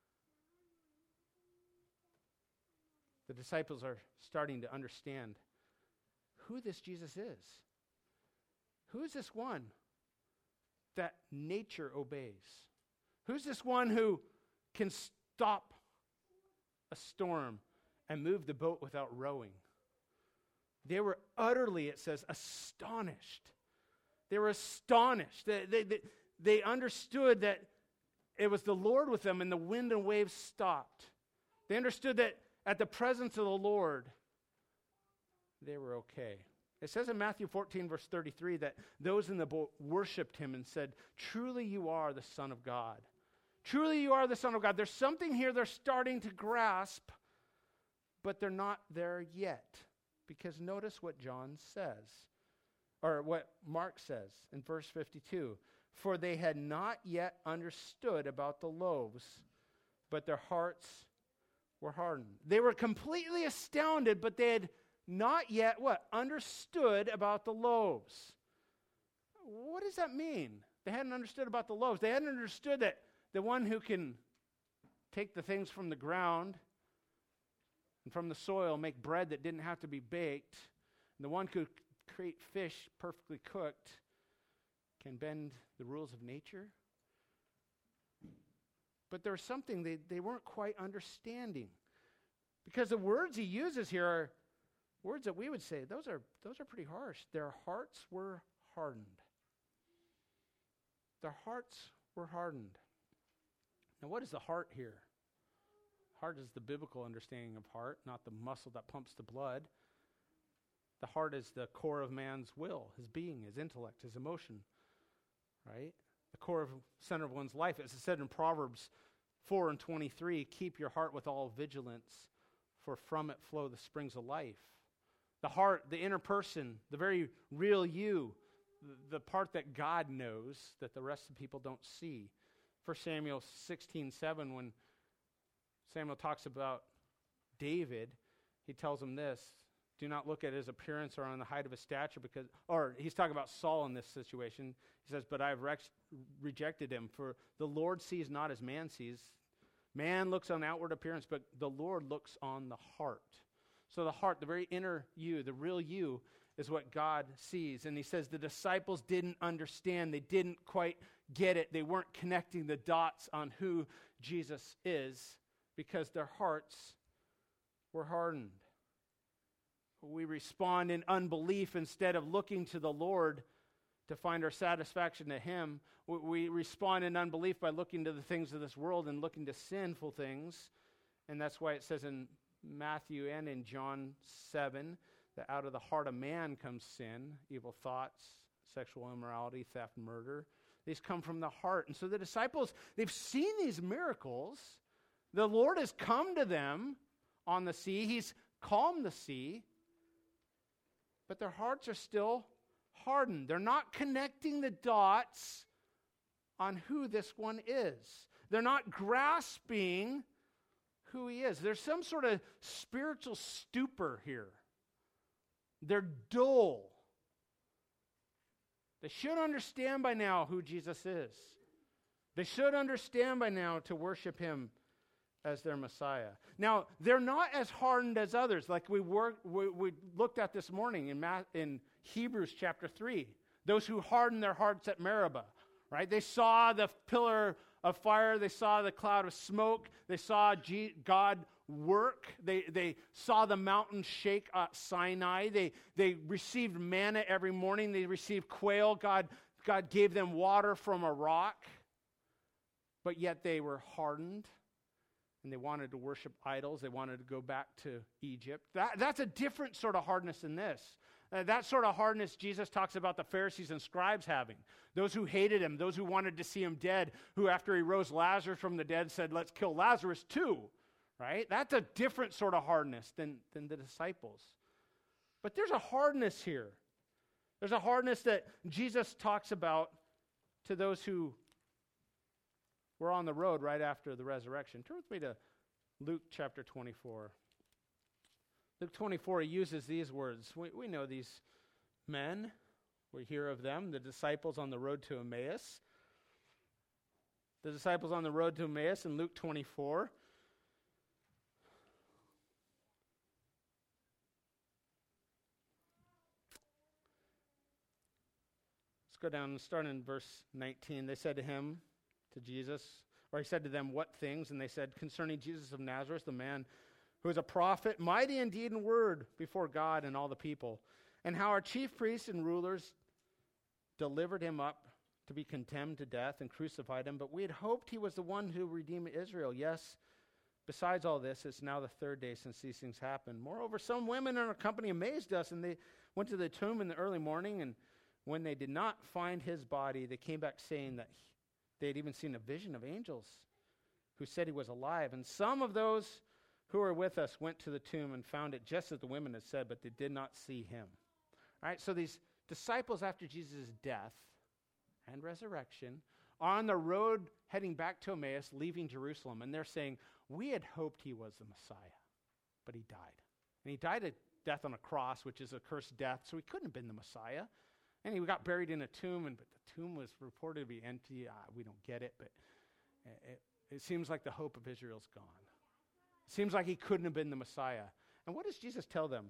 The disciples are starting to understand who this Jesus is. Who is this one that nature obeys? Who's this one who can stop a storm and move the boat without rowing? They were utterly, it says, astonished. They were astonished. They understood that it was the Lord with them and the wind and waves stopped. They understood that at the presence of the Lord, they were okay. It says in Matthew 14, verse 33, that those in the boat worshiped him and said, "Truly you are the Son of God." Truly you are the Son of God. There's something here they're starting to grasp, but they're not there yet. Because notice what John says, or what Mark says in verse 52. For they had not yet understood about the loaves, but their hearts were hardened. They were completely astounded, but they had not yet, what? Understood about the loaves. What does that mean? They hadn't understood about the loaves. They hadn't understood that the one who can take the things from the ground and from the soil, make bread that didn't have to be baked, and the one who could create fish perfectly cooked, can bend the rules of nature. But there's something they weren't quite understanding. Because the words he uses here are words that we would say, those are pretty harsh. Their hearts were hardened. Their hearts were hardened. Now, what is the heart here? Heart is the biblical understanding of heart, not the muscle that pumps the blood. The heart is the core of man's will, his being, his intellect, his emotion, right? The core of center of one's life. As it said in Proverbs 4:23, keep your heart with all vigilance, for from it flow the springs of life. The heart, the inner person, the very real you, the part that God knows that the rest of the people don't see. 1 Samuel 16:7, when Samuel talks about David, he tells him this: do not look at his appearance or on the height of his stature, or he's talking about Saul in this situation. He says, but I have rejected him, for the Lord sees not as man sees. Man looks on outward appearance, but the Lord looks on the heart. So the heart, the very inner you, the real you, is what God sees. And he says the disciples didn't understand. They didn't quite get it. They weren't connecting the dots on who Jesus is because their hearts were hardened. We respond in unbelief instead of looking to the Lord to find our satisfaction to him. We respond in unbelief by looking to the things of this world and looking to sinful things. And that's why it says in Matthew and in John 7 that out of the heart of man comes sin, evil thoughts, sexual immorality, theft, murder. These come from the heart. And so the disciples, they've seen these miracles. The Lord has come to them on the sea. He's calmed the sea. But their hearts are still hardened. They're not connecting the dots on who this one is. They're not grasping who he is. There's some sort of spiritual stupor here. They're dull. They should understand by now who Jesus is. They should understand by now to worship him as their Messiah. Now, they're not as hardened as others, like we looked at this morning in Hebrews chapter 3. Those who hardened their hearts at Meribah, right? They saw the pillar of fire. They saw the cloud of smoke. They saw God work. They saw the mountain shake at Sinai. They received manna every morning. They received quail. God gave them water from a rock. But yet they were hardened. And they wanted to worship idols. They wanted to go back to Egypt. That's a different sort of hardness than this. That sort of hardness Jesus talks about the Pharisees and scribes having. Those who hated him, those who wanted to see him dead, who after he rose Lazarus from the dead said, let's kill Lazarus too. Right? That's a different sort of hardness than the disciples. But there's a hardness here. There's a hardness that Jesus talks about to those who were on the road right after the resurrection. Turn with me to Luke chapter 24. Luke 24, he uses these words. We know these men. We hear of them, the disciples on the road to Emmaus. The disciples on the road to Emmaus in Luke 24. Let's go down and start in verse 19. They said to him, to Jesus, or he said to them, what things? And they said, concerning Jesus of Nazareth, the man who is a prophet, mighty in deed and word before God and all the people, and how our chief priests and rulers delivered him up to be condemned to death and crucified him, but we had hoped he was the one who redeemed Israel. Yes, Besides all this, it's now the third day since these things happened. Moreover, some women in our company amazed us, and they went to the tomb in the early morning, and when they did not find his body, they came back saying that they had even seen a vision of angels who said he was alive. And some of those who were with us went to the tomb and found it just as the women had said, but they did not see him. All right, so these disciples, after Jesus' death and resurrection, are on the road heading back to Emmaus, leaving Jerusalem, and they're saying, we had hoped he was the Messiah, but he died. And he died a death on a cross, which is a cursed death, so he couldn't have been the Messiah. And he got buried in a tomb, but the tomb was reported to be empty. We don't get it, but it seems like the hope of Israel's gone. It seems like he couldn't have been the Messiah. And what does Jesus tell them?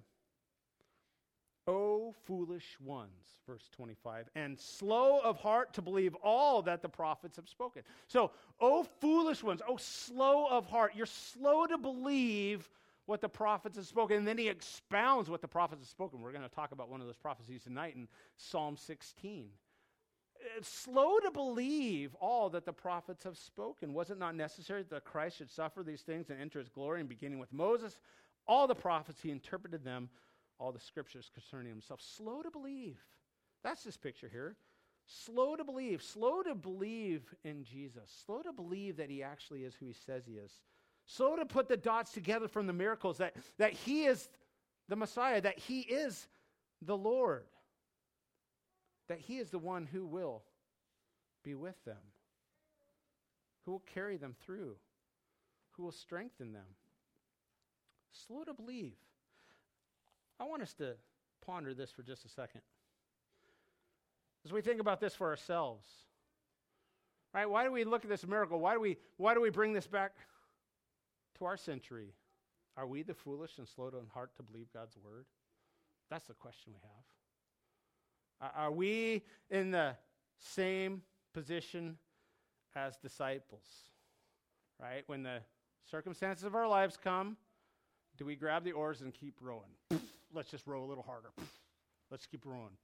O foolish ones, verse 25, and slow of heart to believe all that the prophets have spoken. So, O foolish ones, O slow of heart, you're slow to believe what the prophets have spoken. And then he expounds what the prophets have spoken. We're going to talk about one of those prophecies tonight in Psalm 16. It's slow to believe all that the prophets have spoken. Was it not necessary that Christ should suffer these things and enter his glory? And beginning with Moses, all the prophets, he interpreted them, all the scriptures concerning himself. Slow to believe. That's this picture here. Slow to believe in Jesus. Slow to believe that he actually is who he says he is. Slow to put the dots together from the miracles that he is the Messiah, that he is the Lord, that he is the one who will be with them, who will carry them through, who will strengthen them. Slow to believe. I want us to ponder this for just a second. As we think about this for ourselves, right? Why do we look at this miracle? Why do we bring this back to our century? Are we the foolish and slow in heart to believe God's word? That's the question we have. Are we in the same position as disciples? Right? When the circumstances of our lives come, do we grab the oars and keep rowing? Let's just row a little harder. Let's keep rowing.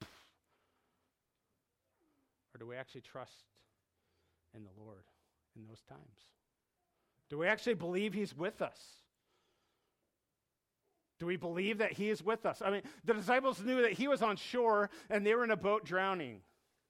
Or do we actually trust in the Lord in those times? Do we actually believe he's with us? Do we believe that he is with us? I mean, the disciples knew that he was on shore and they were in a boat drowning.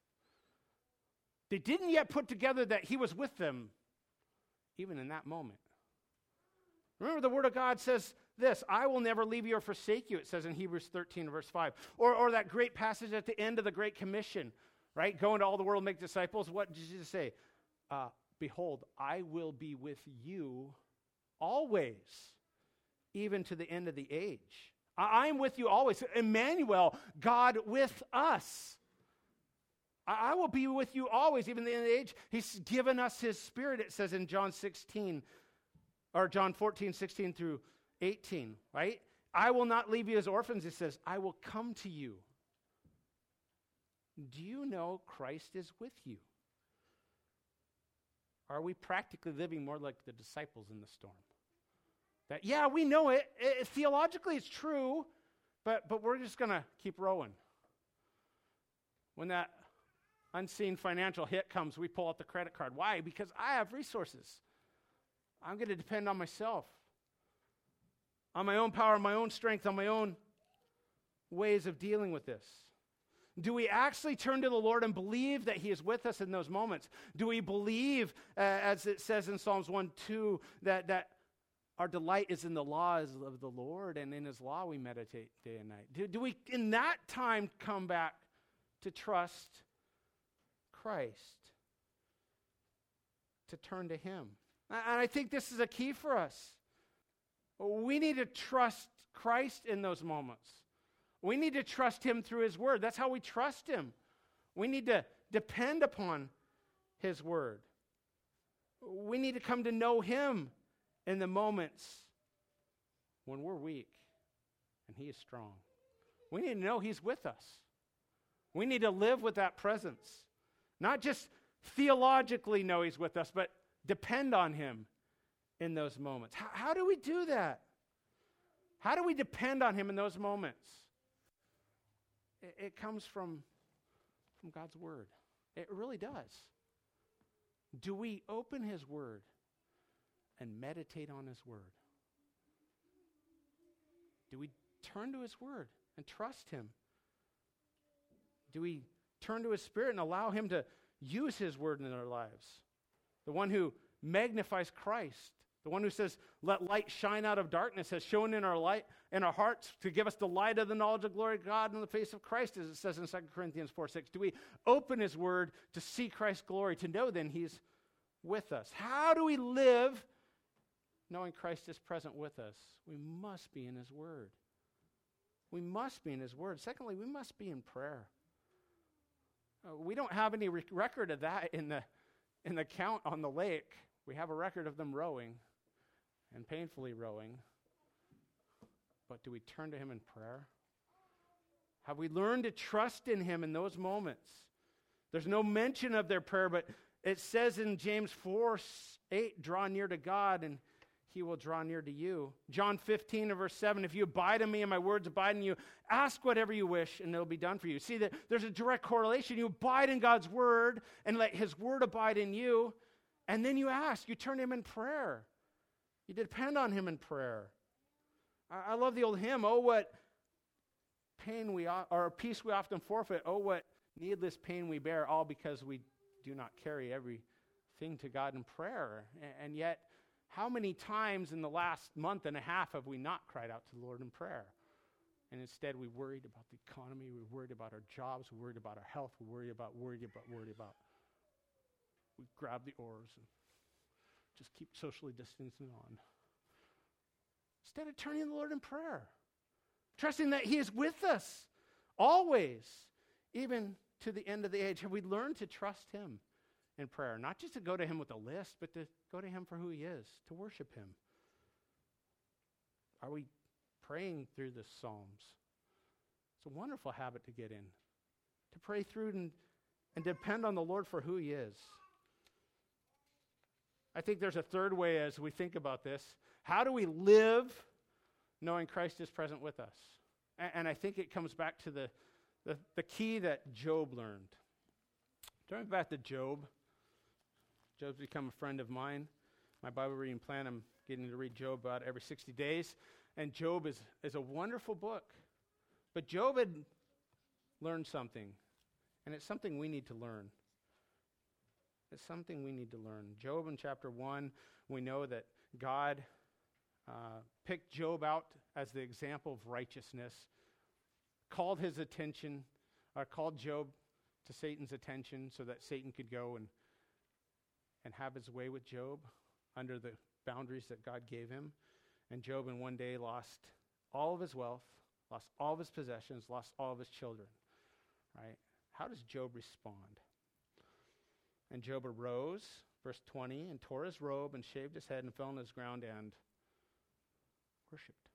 They didn't yet put together that he was with them, even in that moment. Remember, the Word of God says this, I will never leave you or forsake you, it says in Hebrews 13, verse 5. Or that great passage at the end of the Great Commission, right? Go into all the world, make disciples. What did Jesus say? Behold, I will be with you always, even to the end of the age. I'm with you always. Emmanuel, God with us. I will be with you always, even to the end of the age. He's given us his Spirit, it says in John 16, or John 14, 16 through 18, right? I will not leave you as orphans, it says. I will come to you. Do you know Christ is with you? Are we practically living more like the disciples in the storm? That, yeah, we know it. Theologically, it's true, but we're just going to keep rowing. When that unseen financial hit comes, we pull out the credit card. Why? Because I have resources. I'm going to depend on myself, on my own power, my own strength, on my own ways of dealing with this. Do we actually turn to the Lord and believe that he is with us in those moments? Do we believe, as it says in Psalms 1:2, that our delight is in the laws of the Lord, and in his law we meditate day and night? Do we, in that time, come back to trust Christ, to turn to him? And I think this is a key for us. We need to trust Christ in those moments. We need to trust him through his word. That's how we trust him. We need to depend upon his word. We need to come to know him in the moments when we're weak and he is strong. We need to know he's with us. We need to live with that presence. Not just theologically know he's with us, but depend on him in those moments. How do we do that? How do we depend on him in those moments? It comes from God's word. It really does. Do we open his word and meditate on his word? Do we turn to his word and trust him? Do we turn to his Spirit and allow him to use his word in our lives? The one who magnifies Christ, the one who says, let light shine out of darkness, has shown in our hearts to give us the light of the knowledge of glory of God in the face of Christ, as it says in 2 Corinthians 4:6. Do we open his word to see Christ's glory, to know then he's with us? How do we live knowing Christ is present with us? We must be in his word. We must be in his word. Secondly, we must be in prayer. We don't have any record of that in the count on the lake. We have a record of them rowing and painfully rowing. But do we turn to him in prayer? Have we learned to trust in him in those moments? There's no mention of their prayer, but it says in James 4:8, draw near to God and he will draw near to you. John 15 and verse 7, if you abide in me and my words abide in you, ask whatever you wish and it'll be done for you. See that there's a direct correlation. You abide in God's word and let his word abide in you, and then you ask, you turn to him in prayer. You depend on him in prayer. I love the old hymn, oh, what pain or peace we often forfeit, oh, what needless pain we bear, all because we do not carry everything to God in prayer. And yet, how many times in the last month and a half have we not cried out to the Lord in prayer? And instead we worried about the economy, we worried about our jobs, we worried about our health, we worried about. We grab the oars and just keep socially distancing on. Instead of turning to the Lord in prayer, trusting that he is with us always, even to the end of the age. Have we learned to trust him in prayer? Not just to go to him with a list, but to go to him for who he is, to worship him. Are we praying through the Psalms? It's a wonderful habit to get in, to pray through and depend on the Lord for who he is. I think there's a third way as we think about this. How do we live knowing Christ is present with us? And I think it comes back to the key that Job learned. Turn back to Job. Job's become a friend of mine. My Bible reading plan, I'm getting to read Job about every 60 days. And Job is a wonderful book. But Job had learned something. And it's something we need to learn. It's something we need to learn. Job in chapter 1, we know that God picked Job out as the example of righteousness, called Job to Satan's attention so that Satan could go and have his way with Job under the boundaries that God gave him. And Job in one day lost all of his wealth, lost all of his possessions, lost all of his children. Right? How does Job respond? And Job arose, verse 20, and tore his robe and shaved his head and fell on his ground and worshipped.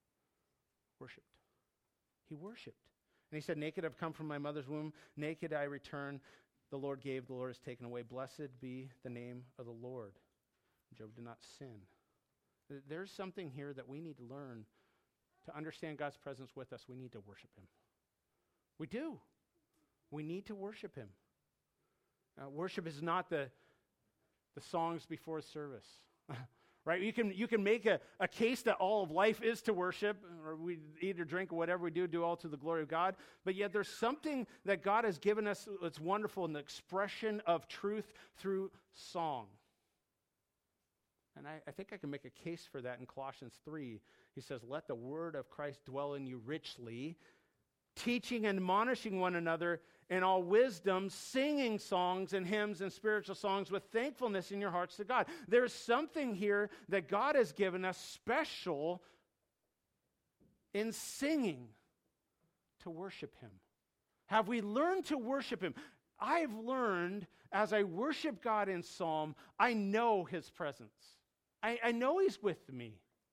He worshipped. And he said, naked I've come from my mother's womb, naked I return. The Lord gave, the Lord has taken away. Blessed be the name of the Lord. Job did not sin. There's something here that we need to learn. To understand God's presence with us, we need to worship him. We do. We need to worship him. Worship is not the songs before service. Right? You can make a case that all of life is to worship, or we eat or drink or whatever we do all to the glory of God. But yet there's something that God has given us that's wonderful in the expression of truth through song. And I think I can make a case for that in Colossians 3. He says, let the word of Christ dwell in you richly, teaching and admonishing one another in all wisdom, singing songs and hymns and spiritual songs with thankfulness in your hearts to God. There's something here that God has given us special in singing to worship him. Have we learned to worship him? I've learned as I worship God in psalm, I know his presence. I know he's with me.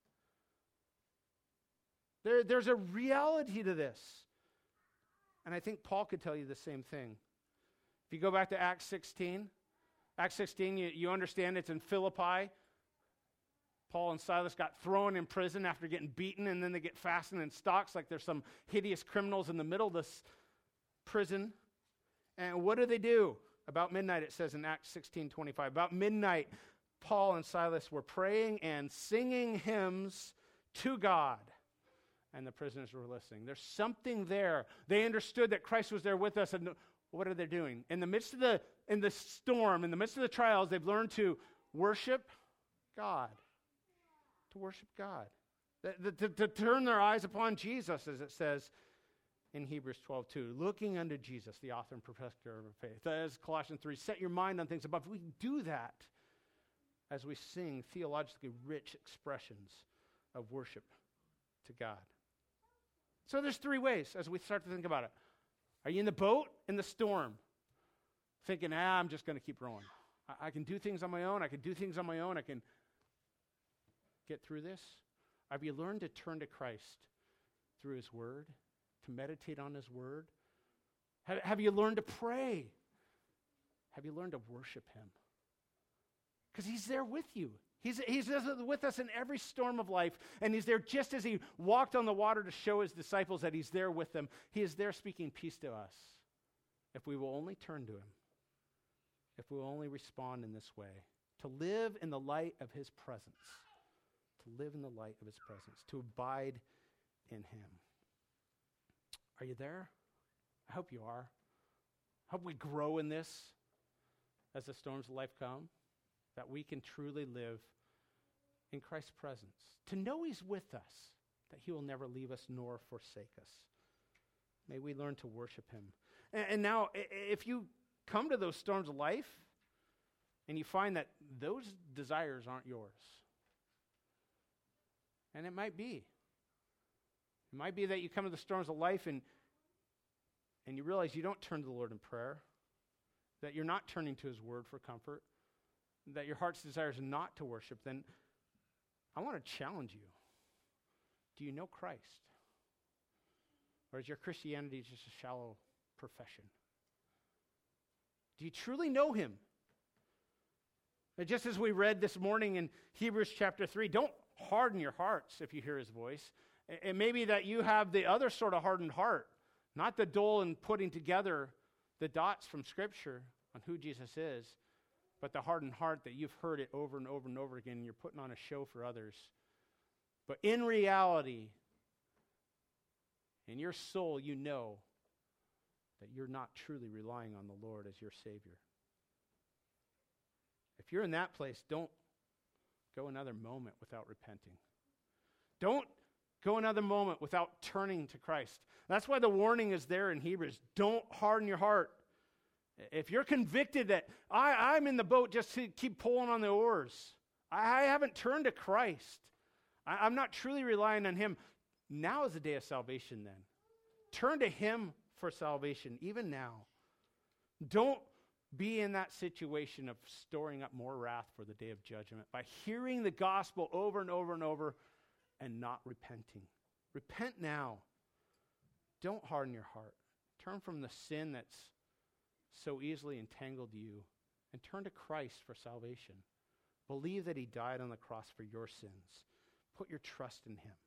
There's a reality to this. And I think Paul could tell you the same thing. If you go back to Acts 16, you understand it's in Philippi. Paul and Silas got thrown in prison after getting beaten, and then they get fastened in stocks like there's some hideous criminals in the middle of this prison. And what do? About midnight, it says in Acts 16:25. About midnight, Paul and Silas were praying and singing hymns to God. And the prisoners were listening. There's something there. They understood that Christ was there with us. And what are they doing? In the storm, in the midst of the trials, they've learned to worship God. To worship God. To turn their eyes upon Jesus, as it says in Hebrews 12:2, looking unto Jesus, the author and perfecter of our faith. As Colossians 3, set your mind on things above. We do that as we sing theologically rich expressions of worship to God. So there's three ways as we start to think about it. Are you in the boat, in the storm, thinking, I'm just going to keep rowing. I can do things on my own. I can get through this. Have you learned to turn to Christ through his word, to meditate on his word? Have you learned to pray? Have you learned to worship him? Because he's there with you. He's with us in every storm of life, and he's there just as he walked on the water to show his disciples that he's there with them. He is there speaking peace to us if we will only turn to him, if we will only respond in this way, to live in the light of his presence, to abide in him. Are you there? I hope you are. I hope we grow in this as the storms of life come, that we can truly live in Christ's presence, to know he's with us, that he will never leave us nor forsake us. May we learn to worship him. And now, if you come to those storms of life and you find that those desires aren't yours, and it might be that you come to the storms of life and you realize you don't turn to the Lord in prayer, that you're not turning to his word for comfort, that your heart's desire is not to worship, then I want to challenge you. Do you know Christ? Or is your Christianity just a shallow profession? Do you truly know him? And just as we read this morning in Hebrews chapter 3, don't harden your hearts if you hear his voice. It may be that you have the other sort of hardened heart, not the dull in putting together the dots from Scripture on who Jesus is, but the hardened heart that you've heard it over and over and over again, and you're putting on a show for others. But in reality, in your soul, you know that you're not truly relying on the Lord as your Savior. If you're in that place, don't go another moment without repenting. Don't go another moment without turning to Christ. That's why the warning is there in Hebrews. Don't harden your heart. If you're convicted that I'm in the boat just to keep pulling on the oars, I haven't turned to Christ, I'm not truly relying on him, now is the day of salvation then. Turn to him for salvation, even now. Don't be in that situation of storing up more wrath for the day of judgment by hearing the gospel over and over and over and not repenting. Repent now. Don't harden your heart. Turn from the sin that's so easily entangled you and turn to Christ for salvation. Believe that he died on the cross for your sins. Put your trust in him.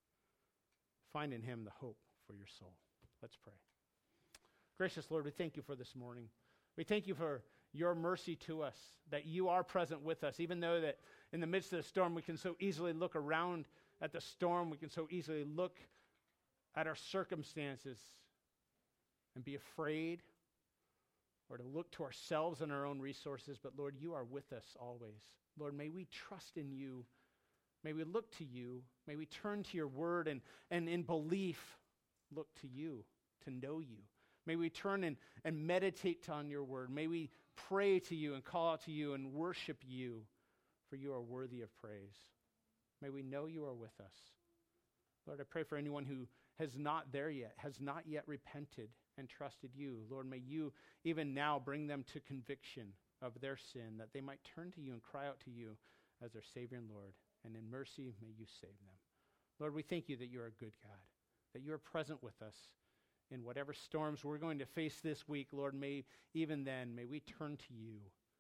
Find in him the hope for your soul. Let's pray. Gracious Lord, we thank you for this morning. We thank you for your mercy to us, that you are present with us, even though that in the midst of the storm we can so easily look around at the storm, we can so easily look at our circumstances and be afraid or to look to ourselves and our own resources. But Lord, you are with us always. Lord, may we trust in you. May we look to you. May we turn to your word and in belief look to you, to know you. May we turn and meditate on your word. May we pray to you and call out to you and worship you, for you are worthy of praise. May we know you are with us. Lord, I pray for anyone who has not yet repented and trusted you. Lord, may you even now bring them to conviction of their sin, that they might turn to you and cry out to you as their Savior and Lord. And in mercy, may you save them. Lord, we thank you that you are a good God, that you are present with us in whatever storms we're going to face this week. Lord, may even then, may we turn to you,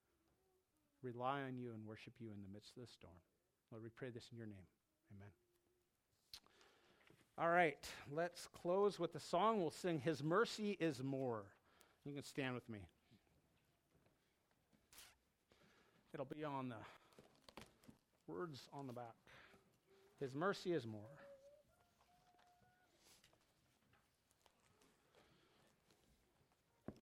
rely on you, and worship you in the midst of the storm. Lord, we pray this in your name. Amen. All right, let's close with the song. We'll sing His Mercy is More. You can stand with me. It'll be on the Words on the back. His mercy is more.